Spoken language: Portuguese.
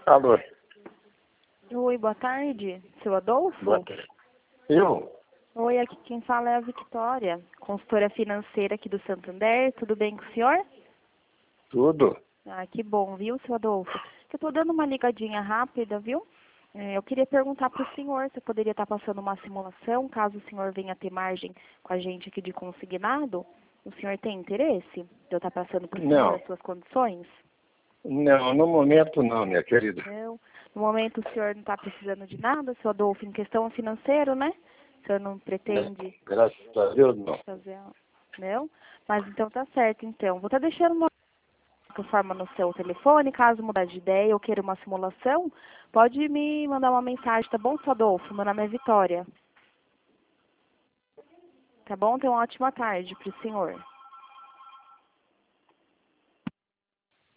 Alô, Oi, boa tarde. Seu Adolfo? boa tarde. Eu? Oi, aqui quem fala é a Victória, consultora financeira aqui do Santander. Tudo bem com o senhor? Tudo? Ah, que bom, viu, seu Adolfo? Eu tô dando uma ligadinha rápida, viu? Eu queria perguntar para o senhor se eu poderia estar passando uma simulação, caso o senhor venha ter margem com a gente aqui de consignado. O senhor tem interesse de eu estar passando para o senhor Não. as suas condições? Não, no momento não, minha querida. Não. No momento o senhor não está precisando de nada, seu Adolfo, em questão financeira, né? O senhor não pretende Graças a Deus, não. fazer... Não? Mas então tá certo, então. Vou estar deixando uma forma no seu telefone, caso mudar de ideia ou queira uma simulação, pode me mandar uma mensagem, tá bom, seu Adolfo? Meu nome é Vitória. Tá bom? Tenha uma ótima tarde pro senhor.